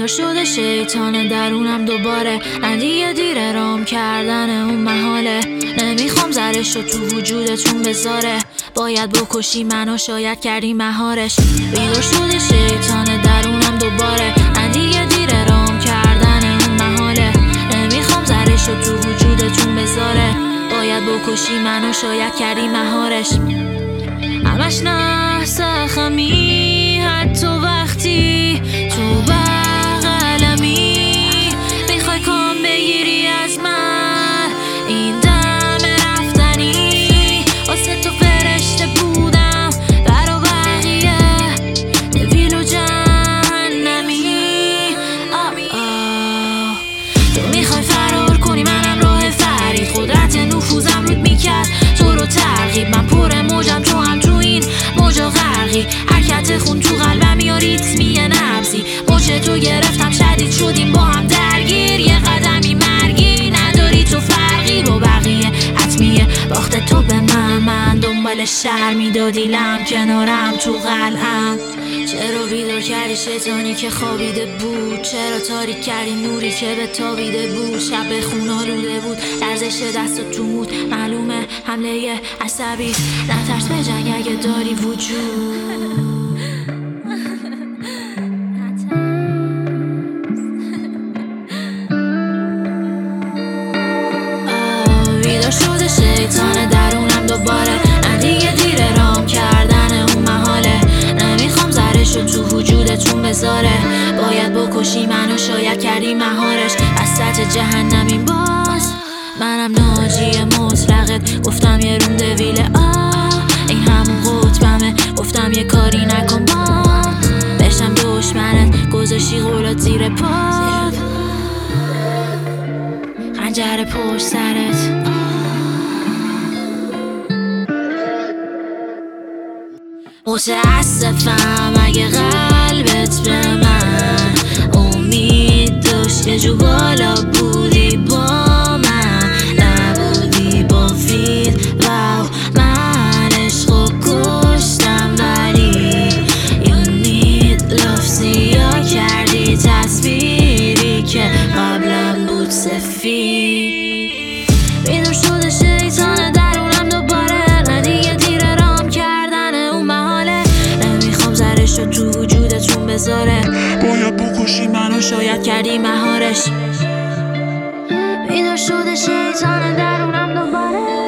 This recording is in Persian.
بیدار شده شیطان درونم دوباره، ندیگه دیره رام کردن اون محاله. نمیخوام زرش رو تو وجودتون بذاره، باید بکشی منو شاید کردی مهارش. بیدار شده شیطان درونم دوباره، ندیگه دیره رام کردن اون محاله. نمیخوام زرش رو تو وجودتون بذاره، باید بکشی منو شاید کردی مهارش. همش نحس خمی، حتی وقتی تو بغلمی میخوای کام بگیری از من. این دم رفتنی واسه تو فرشته بودم، برا بقیه دویل و جهنمی. تو میخوای فرار کنی، منم راه فرید، قدرت نفوذم رود میکرد تو رو ترغیب. من پر موجم، تو هم تو این موجا غرقی، حرکت خون تو قلبم یا ریتمی نبضی. مچ تو گرفتم شدید شدیم با هم درگیر، یه قدمی مرگی نداری تو فرقی با بقیه. حتمیه باخت تو به من دنبال شهر میدادی لم کنارم تو قلعم. چرا بیدار کردی شیطانی که خوابیده بود؟ چرا تاریک کردی نوری که به تابیده بود؟ شب به خون آلوده بود، لرزش دست تو مود، معلومه حمله عصبی. نترس به جنگ اگه داری وجود. بیدار شده شیطان درونم دوباره، ندیگه دیره رام کردن اون محاله. نمیخوام زرش رو تو وجودتون بذاره، باید بکشی منو شاید کردی مهارش. وسط جهنمی باز منم ناجی مطلقت، گفتم یه روم دویله این همون قطبمه. گفتم یه کاری نکن با بشم دشمنت، گذاشتی قولات زیر پاد، خنجر پشت سرت. متاسفم اگه قلبت به من امید داشت، یه جو بالا بودی با من، نبودی با فیل. واو من عشقو کشتم ولی you need love. سیاه کردی تصویری که قبلم بود سفید. بیدار شده شیطان درونم دوباره، ندیگه دیره رام کردن اون محاله. نمیخوام زرش رو تو وجودتون بذاره، باید بکشی منو شاید کردی مهارش. بیدار شده شیطان درونم دوباره.